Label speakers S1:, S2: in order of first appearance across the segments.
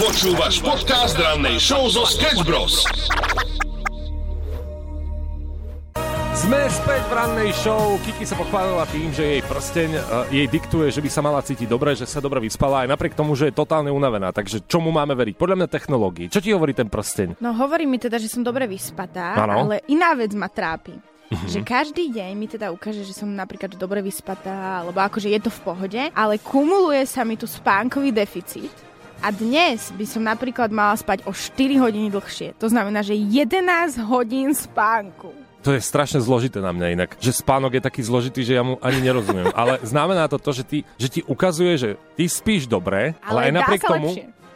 S1: Počúvaš podcast rannej show zo Sketch Bros.
S2: Sme späť v rannej show. Kiki sa pochválila tým, že jej prsteň jej diktuje, že by sa mala cítiť dobre, že sa dobre vyspala, aj napriek tomu, že je totálne unavená. Takže čomu máme veriť? Podľa mňa technológii. Čo ti hovorí ten prsteň?
S3: No hovorí mi teda, že som dobre vyspatá, ale iná vec ma trápi. Že každý deň mi teda ukáže, že som napríklad dobre vyspatá, alebo akože je to v pohode, ale kumuluje sa mi tu spánkový deficit. A dnes by som napríklad mala spať o 4 hodiny dlhšie. To znamená, že 11 hodín spánku.
S2: To je strašne zložité na mňa inak. Že spánok je taký zložitý, že ja mu ani nerozumiem. Ale znamená to, že ti ukazuje, že ty spíš dobre, ale aj napriek tomu...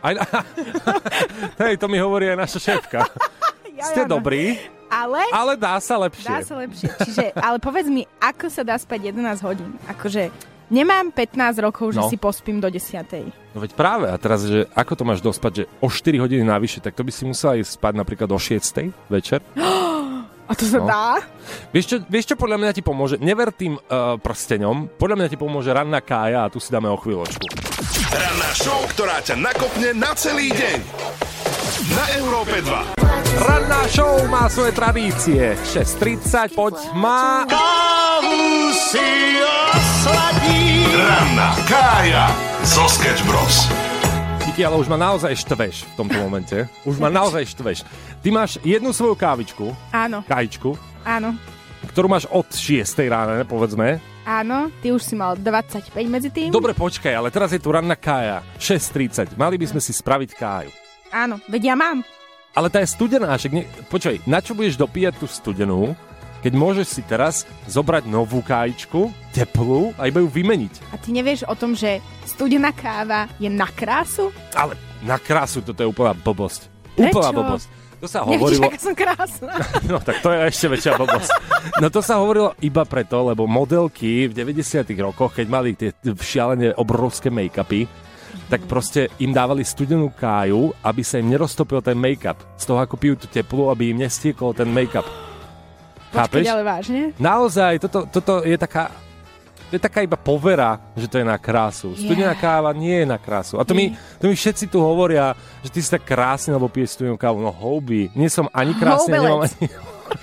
S2: Hej, to mi hovorí aj naša šéfka. Ste dobrí, ale dá sa lepšie.
S3: Dá sa lepšie. Čiže, ale povedz mi, ako sa dá spať 11 hodín? Akože... Nemám 15 rokov, že si pospím do 10.
S2: No veď práve, a teraz, že ako to máš dospať, že o 4 hodiny navyše, tak to by si musela ísť spať napríklad o 6 večer.
S3: A to sa dá?
S2: Vieš čo podľa mňa ti pomôže? Never tým prsteňom, podľa mňa ti pomôže ranná kája a tu si dáme o chvíľočku.
S1: Ranná show, ktorá ťa nakopne na celý deň. Na Európe 2.
S2: Ranná show má svoje tradície. 6:30, poď má...
S1: Kávu si osladí. Ranná kája zo Sketch Bros.
S2: Kiki, ale už ma naozaj štveš v tomto momente. Už ma naozaj štveš. Ty máš jednu svoju kávičku.
S3: Áno.
S2: Kájičku.
S3: Áno.
S2: Ktorú máš od 6 rána, povedzme.
S3: Áno, ty už si mal 25 medzi tým.
S2: Dobre, počkaj, ale teraz je tu ranná kája. 6:30. Mali by sme si spraviť káju.
S3: Áno, veď ja mám.
S2: Ale tá je studená, počkaj, na čo budeš dopíjať tú studenú, keď môžeš si teraz zobrať novú kájičku, teplú, a iba ju vymeniť.
S3: A ty nevieš o tom, že studená káva je na krásu?
S2: Ale na krásu toto je úplná blbosť.
S3: Prečo?
S2: Úplná blbosť. To sa hovorilo...
S3: Nevíš, aká som krásna.
S2: No tak to je ešte väčšia blbosť. No to sa hovorilo iba preto, lebo modelky v 90. rokoch, keď mali tie šialené obrovské make-upy, tak proste im dávali studenú káju, aby sa im neroztopil ten make-up. Z toho, ako pijú tú teplú, aby im nestiekol ten make-up.
S3: Počkej, ale vážne?
S2: Naozaj, toto je taká... To je taká iba povera, že to je na krásu. Studená káva nie je na krásu. A to mi všetci tu hovoria, že ty si tak krásny, lebo piješ studenú kávu. No houby, nie som ani krásny, nemám ani...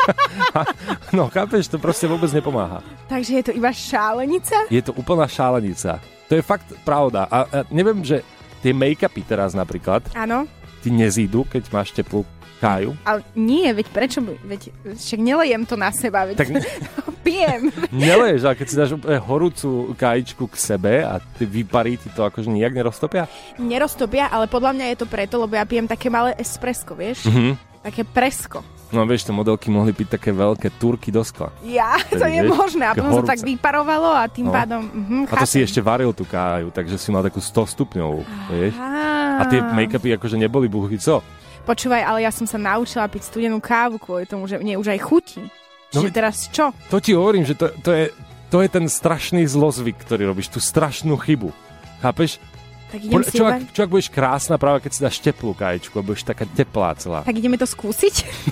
S2: No, chápeš, to proste vôbec nepomáha.
S3: Takže je to iba šálenica?
S2: Je to úplná šálenica. To je fakt pravda. A neviem, že tie make-upy teraz napríklad...
S3: Áno.
S2: Ti nezídu, keď máš teplú káju?
S3: Ale nie, veď prečo? Veď však nelejem to na seba, veď tak... pijem.
S2: Neleješ, ale keď si dáš úplne horúcu kájičku k sebe a ty vyparí ti to akože nijak neroztopia?
S3: Neroztopia, ale podľa mňa je to preto, lebo ja pijem také malé espresso, vieš? Také presko.
S2: No vieš, tie modelky mohli piť také veľké turky do skla.
S3: Ja, to je možné. A potom sa tak vyparovalo a tým pádom...
S2: A to si ešte varil tú káju, takže si mal takú 100 stupňovú, vieš? A tie make-upy akože neboli buchy, co?
S3: Počúvaj, ale ja som sa naučila piť studenú kávu kvôli tomu, že mne už aj chutí. Čiže teraz čo?
S2: To ti hovorím, že to je ten strašný zlozvyk, ktorý robíš, tú strašnú chybu. Chápeš?
S3: Tak idem
S2: čo ak budeš krásna práve keď si dáš teplú kájičku a budeš taká teplá celá.
S3: Tak ideme to skúsiť?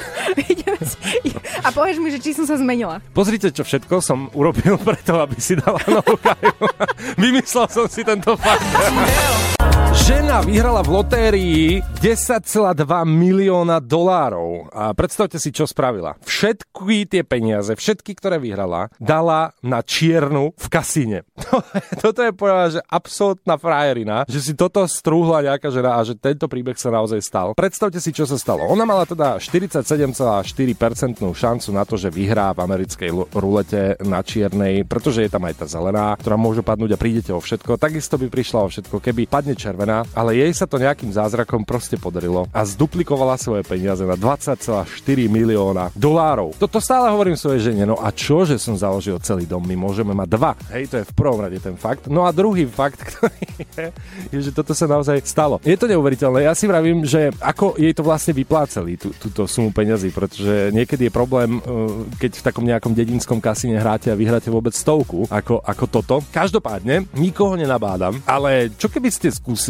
S3: A povieš mi, že či som sa zmenila.
S2: Pozrite, čo všetko som urobil preto, aby si dala novú káju. Vymyslel som si tento fakt. Žena vyhrala v lotérii $10,2 milióna. A predstavte si, čo spravila. Všetky tie peniaze, všetky, ktoré vyhrala, dala na čiernu v kasíne. Toto je povedala, že absolútna frajerina, že si toto strúhla nejaká žena a že tento príbeh sa naozaj stal. Predstavte si, čo sa stalo. Ona mala teda 47,4% šancu na to, že vyhrá v americkej rulete na čiernej, pretože je tam aj tá zelená, ktorá môže padnúť a prídete o všetko. Takisto by prišla o všetko, keby padne červená, ale jej sa to nejakým zázrakom proste podarilo a zduplikovala svoje peniaze na $20,4 milióna. Toto stále hovorím svojej žene, no a čo, že som založil celý dom, my môžeme mať 2. Hej, to je v prvom rade ten fakt. No a druhý fakt, ktorý je, že toto sa naozaj stalo. Je to neuveriteľné. Ja si vravím, že ako jej to vlastne vyplácali, túto sumu peňazí, pretože niekedy je problém, keď v takom nejakom dedinskom kasíne hráte a vyhráte vôbec 100, ako toto. Každopádne, nikoho nenabádam, ale čo keby ste skúsili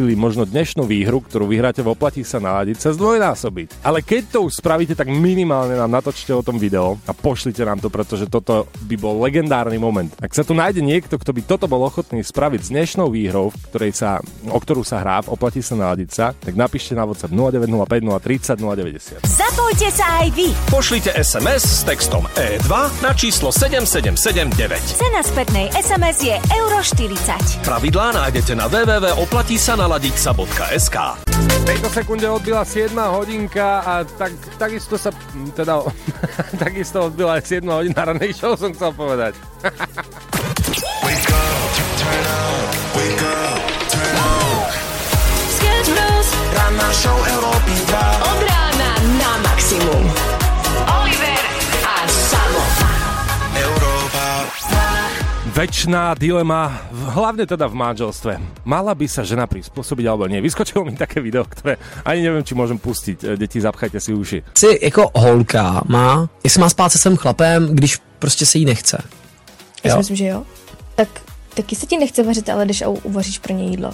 S2: skúsili možno dnešnú výhru, ktorú vyhráte v Oplatí sa naladiť, sa zdvojnásobiť. Ale keď to už spravíte, tak minimálne nám natočte o tom video a pošlite nám to, pretože toto by bol legendárny moment. Ak sa tu nájde niekto, kto by toto bol ochotný spraviť s dnešnou výhrou, o ktorú sa hrá v Oplatí sa naladiť sa, tak napíšte na WhatsApp 0905 030 090.
S4: Zapojte sa aj vy.
S5: Pošlite SMS s textom E2 na číslo 7779.
S4: Cena spätnej SMS je €40.
S5: Pravidlá nájdete na www.oplatisanaladiť.sk.
S2: V tejto sekunde odbila 7 hodinka a takisto sa teda takisto odbila aj 7 hodina ranej show, som chcel povedať.
S1: Wake up, turn up, wake up, turn up.
S4: Sketch Bros.
S1: Ranná show Európy 2.
S4: Od rána na maximum. Oliver a Samo.
S1: Európa.
S2: Večná dilema, hlavne teda v manželstve. Mala by sa žena prispôsobiť alebo nie? Vyskočilo mi také video, ktoré ani neviem, či môžem pustiť. Deti, zapchajte si uši.
S6: Si jako holka jestli má spát se svým chlapem, když prostě se jí nechce.
S7: Já si myslím, že jo. Tak taky se ti nechce vařit, ale jdeš a uvaříš pro ně jídlo.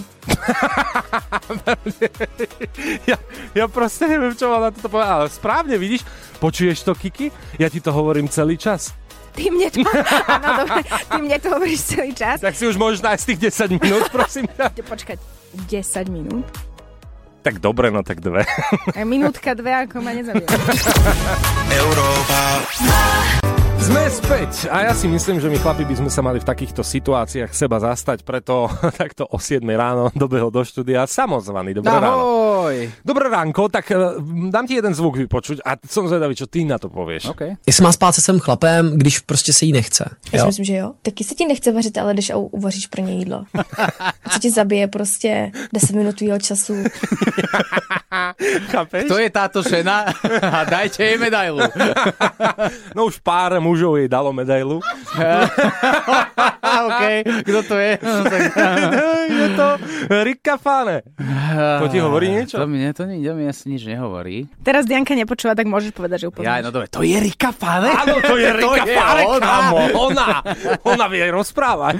S2: Ja proste neviem, čo mám na toto povedať, ale správne, vidíš? Počuješ to, Kiki? Ja ti to hovorím celý čas.
S3: Ty mne to hovoríš celý čas.
S2: Tak si už môžeš nájsť tých 10 minút, prosím.
S3: Počkať, 10 minút?
S2: Tak dobre, no tak 2.
S3: Minútka 2, ako ma nezabíja.
S1: Európa.
S2: Sme späť a ja si myslím, že my chlapi by sme sa mali v takýchto situáciách seba zastať, preto takto o 7 ráno dobehol do štúdia samozvaný. Dobré ráno. Dobré ránko, tak dám ti jeden zvuk vypočuť a som zvedavý, čo ty na to povieš.
S6: Okay. Jestli má spát se svým chlapem, když prostě se jí nechce.
S7: Já si myslím, že jo. Taky se ti nechce vařit, ale jdeš a uvaříš pro ně jídlo. Co ti zabije prostě 10 minut tvýho času.
S2: Chápeš?
S8: To je táto žena a dajte jej medailu.
S2: No už pár mužov jej dalo medailu.
S8: OK, kto to je?
S2: Je to Ricca Fane. To ti hovorí niečo?
S8: To mi asi nič nehovorí.
S3: Teraz Dianka nepočúva, tak môžeš povedať, že ju poznáš.
S8: Ja, no dobre, to je Ricca Fane?
S2: Áno, to je Ricca Fane, kámo. Ona vie aj rozprávať.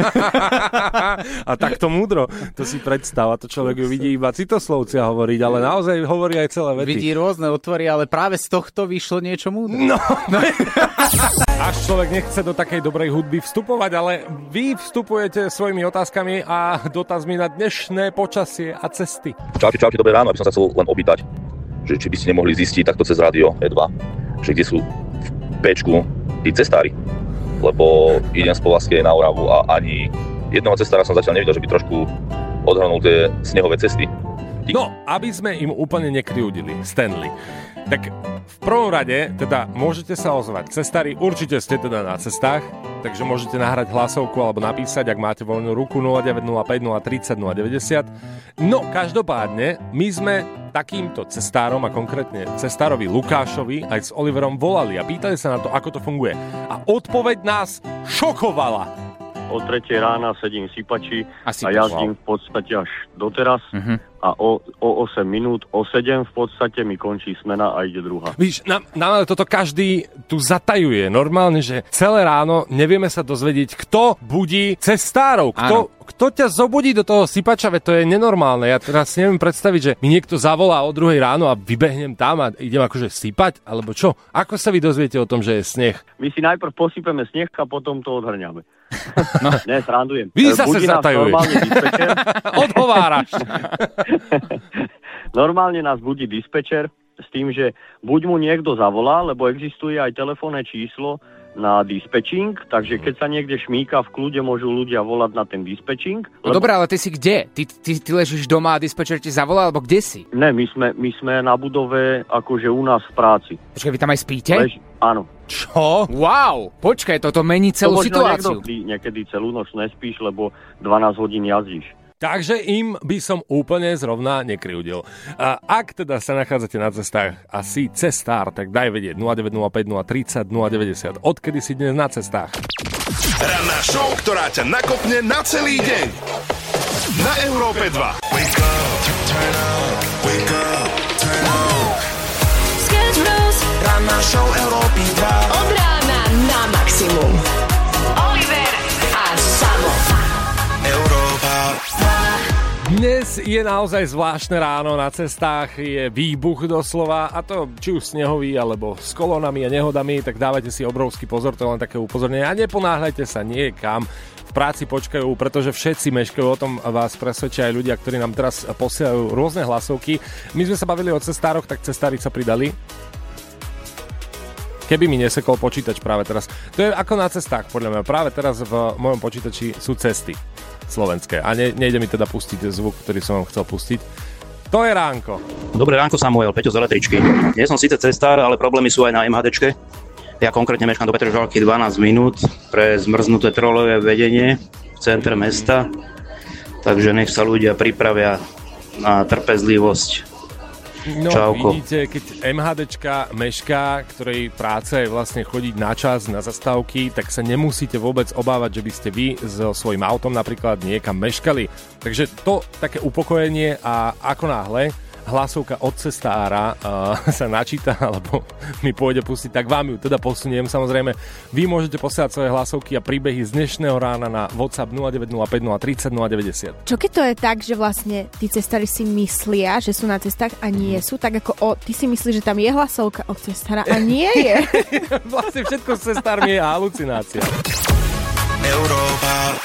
S2: A takto múdro. To si predstav, a to človek ju vidí iba citoslovcia hovoriť, ale naozaj hovorí aj celé vety.
S8: Vidí rôzne otvory, ale práve z tohto vyšlo niečo múdre.
S2: No. Až človek nechce do takej dobrej hudby vstupovať, ale vy vstupujete svojimi otázkami a dotazmi na dnešné počasie a cesty.
S9: Čaute, dobré ráno, aby som sa chcel len opýtať, že či by ste nemohli zistiť takto cez rádio E2, že kde sú v Péčku tí cestári, lebo idem z Povazkej na Oravu a ani jednoho cestára som zatiaľ nevidel, že by trošku odhrnul tie snehové cesty.
S2: No, aby sme im úplne nekryudili, Stanley. Tak v prvom rade, teda môžete sa ozvať. Cestári, určite ste teda na cestách, takže môžete nahrať hlasovku alebo napísať, ak máte voľnú ruku 0905 030 090. No, každopádne, my sme takýmto cestárom a konkrétne cestárovi Lukášovi aj s Oliverom volali a pýtali sa na to, ako to funguje. A odpoveď nás šokovala.
S10: O 3 rána sedím v Sipači a jazdím v podstate až doteraz a o 8 minút, o 7 v podstate mi končí smena a ide druhá.
S2: Víš, nám toto každý tu zatajuje. Normálne, že celé ráno nevieme sa dozvedieť, kto budí cestárov, kto ťa zobudí do toho Sipača, veď to je nenormálne. Ja teraz neviem predstaviť, že mi niekto zavolá o 2 ráno a vybehnem tam a idem akože sypať, alebo čo? Ako sa vy dozviete o tom, že je sneh?
S10: My si najprv posypeme sneh a potom to odhrňame. No. Ne, srandujem.
S2: Vy zase zatajuješ. Odhováraš.
S10: Normálne nás budí dispečer s tým, že buď mu niekto zavolá, lebo existuje aj telefónne číslo na dispečing, takže keď sa niekde šmíka, v kľude môžu ľudia volať na ten dispečing.
S8: No dobré, ale ty si kde? Ty ležíš doma a dispečer ti zavolá, alebo kde si?
S10: Ne, my sme na budove, akože u nás v práci.
S8: Počkaj, vy tam aj spíte?
S10: Áno.
S8: Čo? Wow! Počkaj, toto mení celú situáciu.
S10: Niekedy celú noc nespíš, lebo 12 hodín jazdíš.
S2: Takže im by som úplne zrovna nekryudil. A ak teda sa nachádzate na cestách a si cestár, tak daj vedieť 0905 030 090. Odkedy si dnes na cestách?
S1: Ranná show, ktorá ťa nakopne na celý deň. Na Európe 2. Wake up, turn up, wake up, turn up.
S4: Sketch Bros.
S1: Ranná show Európy 2.
S4: Od rána na maximum. Oliver a Samo.
S1: Európa.
S2: Dnes je naozaj zvláštne ráno, na cestách je výbuch doslova, a to či už snehový, alebo s kolónami a nehodami, tak dávajte si obrovský pozor, to je len také upozornenie a neponáhľajte sa niekam. V práci počkajú, pretože všetci meškajú, o tom vás presvedčia aj ľudia, ktorí nám teraz posielajú rôzne hlasovky. My sme sa bavili o cestároch, tak cestári sa pridali. Keby mi nesekol počítač práve teraz. To je ako na cestách, podľa mňa. Práve teraz v mojom počítači sú cesty slovenské. A nejde mi teda pustiť zvuk, ktorý som vám chcel pustiť. To je ránko.
S11: Dobré ránko, Samuel, Peťo z Električky. Nie som síce cestár, ale problémy sú aj na MHDčke. Ja konkrétne meškám do Petržalky 12 minút pre zmrznuté trolové vedenie v centre mesta. Takže nech sa ľudia pripravia na trpezlivosť.
S2: No,
S11: Čauko.
S2: vidíte, keď MHDčka mešká, ktorej práca je vlastne chodiť na čas, na zastávky, tak sa nemusíte vôbec obávať, že by ste vy so svojím autom napríklad niekam meškali. Takže to také upokojenie a ako náhle hlasovka od cestára sa načíta, alebo mi pôjde pustiť, tak vám ju teda posuniem. Samozrejme, vy môžete posielať svoje hlasovky a príbehy z dnešného rána na WhatsApp 0905 030 090.
S3: Čo keď to je tak, že vlastne tí cestári si myslia, že sú na cestách a nie sú, tak ako ty si myslíš, že tam je hlasovka od cestára a nie je.
S2: Vlastne všetko s cestármi je halucinácia.
S1: Európa.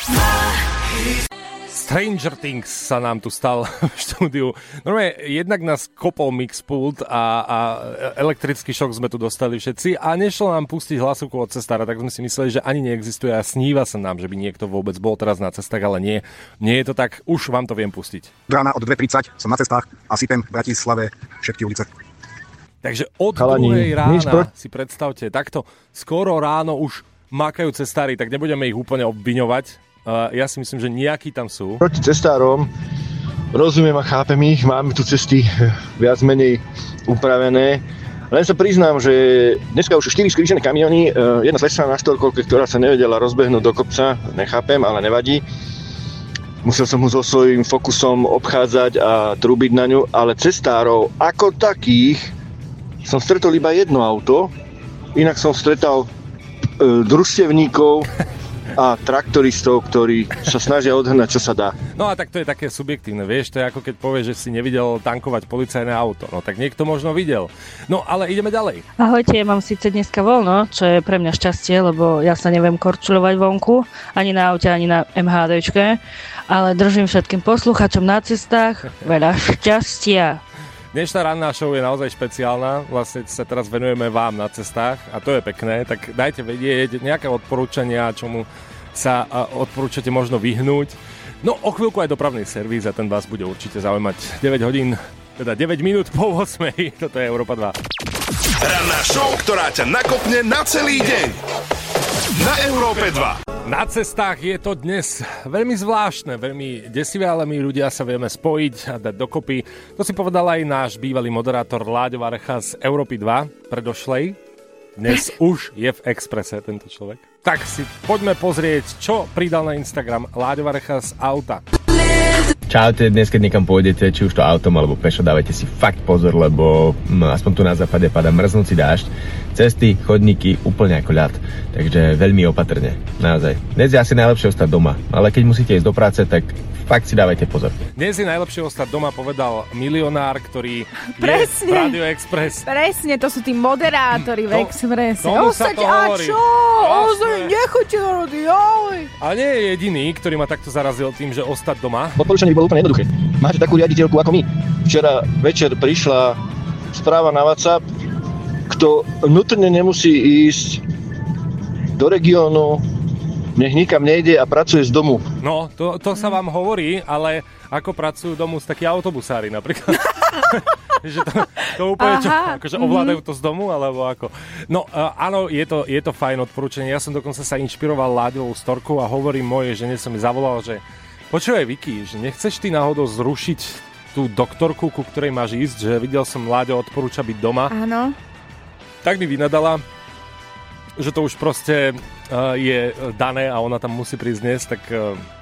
S2: Stranger Things sa nám tu stal v štúdiu. Normálne, jednak nás kopol mixpult a elektrický šok sme tu dostali všetci a nešlo nám pustiť hlasovku od cestára, tak sme si mysleli, že ani neexistuje a sníva sa nám, že by niekto vôbec bol teraz na cestách, ale nie. Nie je to tak, už vám to viem pustiť.
S12: Rána od 2:30 som na cestách a sypem v Bratislave všetky ulice.
S2: Takže od 2:00 rána si predstavte, takto skoro ráno už makajú cestári, tak nebudeme ich úplne obviňovať. Ja si myslím, že nejakí tam sú.
S13: Proti cestárom rozumiem a chápem ich, máme tu cesty viac menej upravené. Len sa priznám, že dneska už 4 skrížené kamiony, jedna zlečná na štvorkolke, ktorá sa nevedela rozbehnúť do kopca, nechápem, ale nevadí. Musel som mu so svojím fokusom obchádzať a trúbiť na ňu, ale cestárov ako takých som stretol iba jedno auto, inak som stretal družstevníkov a traktoristov, ktorí sa snažia odhnať, čo sa dá.
S2: No a tak to je také subjektívne, vieš, to je ako keď povieš, že si nevidel tankovať policajné auto. No tak niekto možno videl. No ale ideme ďalej.
S14: Ahojte, mám síce dneska voľno, čo je pre mňa šťastie, lebo ja sa neviem korčuľovať vonku, ani na aute, ani na MHDčke, ale držím všetkým posluchačom na cestách veľa šťastia.
S2: Dnešná ranná show je naozaj špeciálna, vlastne sa teraz venujeme vám na cestách a to je pekné, tak dajte vedieť nejaké odporúčania, čomu sa odporúčate možno vyhnúť. No o chvíľku aj dopravný servis a ten vás bude určite zaujímať. 9 minút po 8, toto je Európa 2.
S1: Ranná show, ktorá ťa nakopne na celý deň. Na Európe 2.
S2: Na cestách je to dnes veľmi zvláštne, veľmi desivé, ale my ľudia sa vieme spojiť a dať dokopy. To si povedal aj náš bývalý moderátor Láďo Varecha z Európy 2 predošlej. Dnes už je v Expresse tento človek. Tak si poďme pozrieť, čo pridal na Instagram Láďo Varecha z auta.
S15: Čaute, dnes keď niekam pôjdete, či už to autom alebo pešo, dávajte si fakt pozor, lebo aspoň tu na západe padá mrznúci dážď. Cesty, chodníky, úplne ako ľad. Takže veľmi opatrne, naozaj. Dnes je asi najlepšie ostať doma, ale keď musíte ísť do práce, tak fakt si dávajte pozor.
S2: Dnes je najlepšie ostať doma, povedal milionár, ktorý je
S3: Presne.
S2: v Radio Express.
S3: Presne, to sú tí moderátori v Expresse.
S2: tomu sa to hovorí.
S3: A čo? Nechoďte na radio.
S2: A nie je jediný, ktorý ma takto zarazil tým, že ostať doma.
S13: Odporúčanie bolo úplne jednoduché. Máte takú riaditeľku ako my. Včera večer prišla správa na WhatsApp, kto nutne nemusí ísť do regiónu, nech nikam nejde a pracuje z domu.
S2: No, to sa vám hovorí, ale ako pracujú domu takí autobusári napríklad. Že to úplne čo, akože ovládajú to z domu, alebo ako. No, áno, je to fajn odporúčanie. Ja som dokonca sa inšpiroval Láďovou storkou a hovorím mojej žene, som mi zavolal, že počúvaj Vicky, že nechceš ty náhodou zrušiť tú doktorku, ku ktorej máš ísť, že videl som Láďo odporúča byť doma.
S3: Áno.
S2: Tak mi vynadala, že to už proste je dané a ona tam musí prísť dnes, tak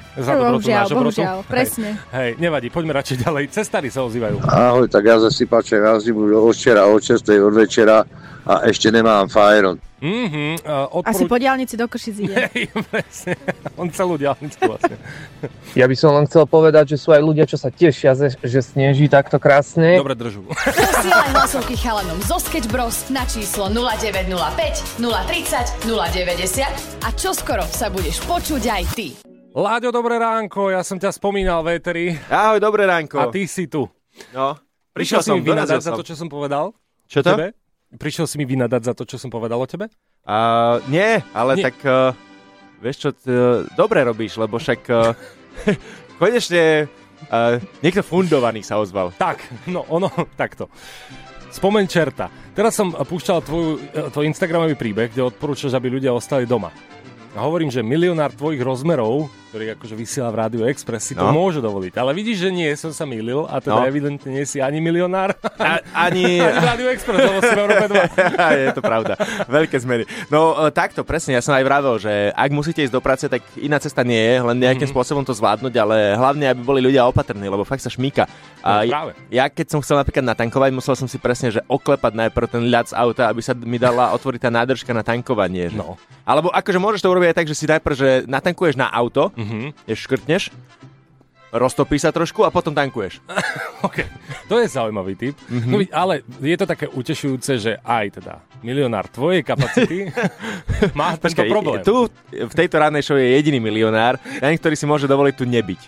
S2: Za dobrotu nášho brotu.
S3: Bohužiaľ, presne.
S2: Hej, nevadí, poďme radšej ďalej. Cestári sa ozývajú.
S16: Ahoj, tak ja za sypače jazdím už od včera, od 6. od večera a ešte nemám fajron.
S3: Asi po diaľnici do Košic ide.
S2: Presne. On celú diaľnicu vlastne.
S17: Ja by som len chcel povedať, že sú aj ľudia, čo sa tešia, že sneží takto krásne.
S2: Dobre, držu.
S4: Posielaj hlasovky chalanom zo Sketch Bros na číslo 0905 030 090 a čoskoro sa budeš počuť aj ty.
S2: Láďo, dobré ránko, ja som ťa spomínal v éteri.
S18: Ahoj, dobré ránko.
S2: A ty si tu.
S18: No,
S2: prišiel si mi vynadať za to, čo som povedal?
S18: Čo to?
S2: Tebe? Prišiel si mi vynadať za to, čo som povedal o tebe?
S18: Nie, ale nie. Tak vieš čo, dobre robíš, lebo však konečne niekto fundovaný sa ozval.
S2: Tak, no ono, takto. Spomeň čerta. Teraz som púšťal tvoj Instagramový príbeh, kde odporúčaš, aby ľudia ostali doma. A hovorím, že milionár tvojich rozmerov, ktorý akože vysiela v Rádiu Express, si to môže dovoliť. Ale vidíš, že nie, som sa mýlil a teda evidentne nie si ani milionár, ani Rádiu Express, lebo si v Európe 2.
S18: Je to pravda. Veľké zmeny. No takto, presne, ja som aj vravel, že ak musíte ísť do práce, tak iná cesta nie je, len nejakým spôsobom to zvládnuť, ale hlavne, aby boli ľudia opatrní, lebo fakt sa šmíka. Ja keď som chcel napríklad natankovať, musel som si presne, že oklepať najprv ten ľad z auta, aby sa mi dala otvoriť tá nádržka na tankovanie. No. Alebo akože môžeš to urobiť aj tak, že si najprv, že natankuješ na auto, škrtneš, roztopí sa trošku a potom tankuješ.
S2: OK, to je zaujímavý tip. No, ale je to také utešujúce, že aj teda milionár tvojej kapacity má tento problém.
S18: Tu v tejto rannej show je jediný milionár, ktorý si môže dovoliť tu nebyť.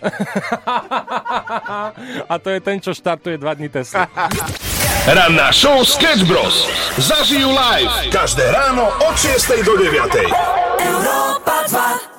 S2: A to je ten, čo štartuje 2 dní Tesla.
S1: Ranná show Sketch Bros. Zažijú live každé ráno od 6 do 9. Európa 2.